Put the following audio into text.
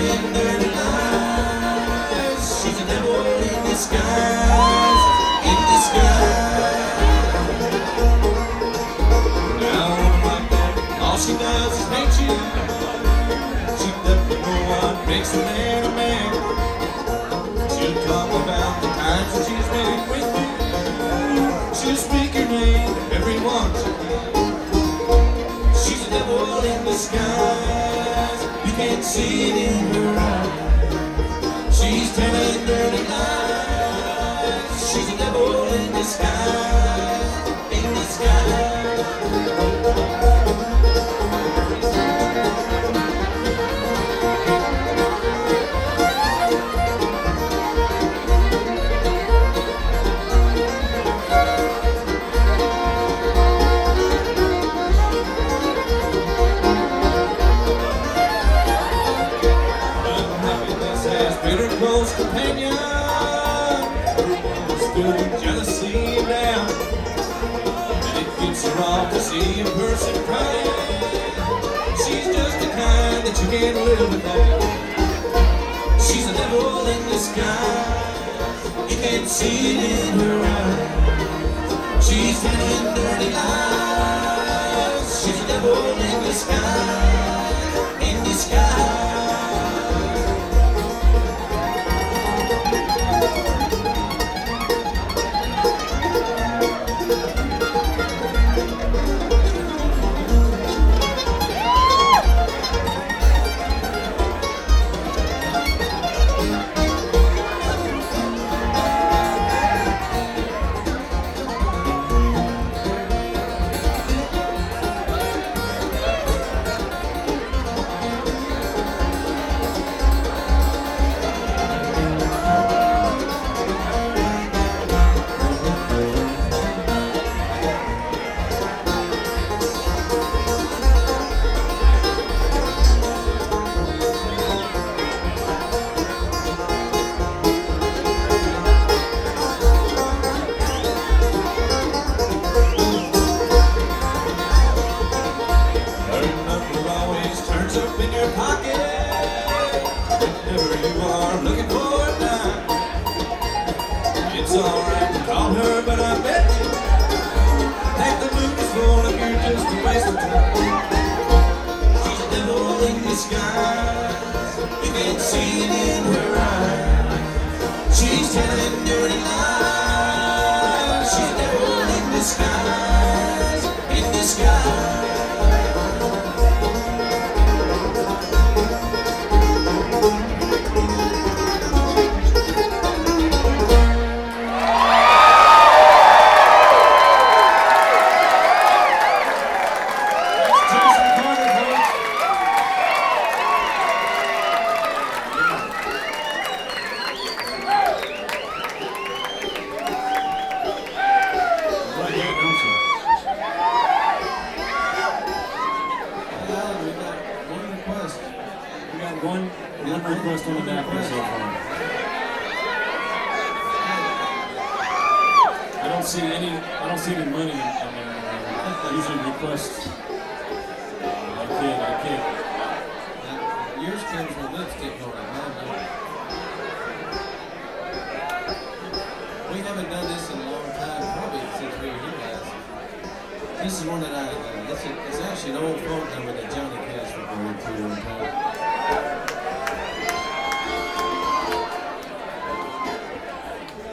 telling dirty lies. She's a devil in disguise, in disguise. Now like that, all she does is hate you. She doesn't know what makes a man a man. She'll talk about the times that she's been with you. She'll speak your name to everyone she can. She's a devil in disguise. You can't see it in her eyes. She's telling dirty lies. She's a devil in disguise, in disguise. Bitter close companion, stood in jealousy now, and it gets her off to see a person crying. She's just the kind that you can't live without. She's a devil in disguise. You can't see it in her eyes. She's telling dirty lies. She's a devil in disguise, in disguise. Up in your pocket, whenever you are looking for a dime. It's alright to call her, but I bet you that the moon is full of you just a waste of time. She's a devil in disguise. You can't see it in her eyes. She's telling dirty lies. She's a devil in disguise, in disguise. One request on the back here so far. I don't see any money in there. Usually requests. I kid. Yours comes with lipstick on it. We haven't done this in a long time, probably since we were here last. This is one that it's actually an old phone number that Johnny Cash recorded to one time.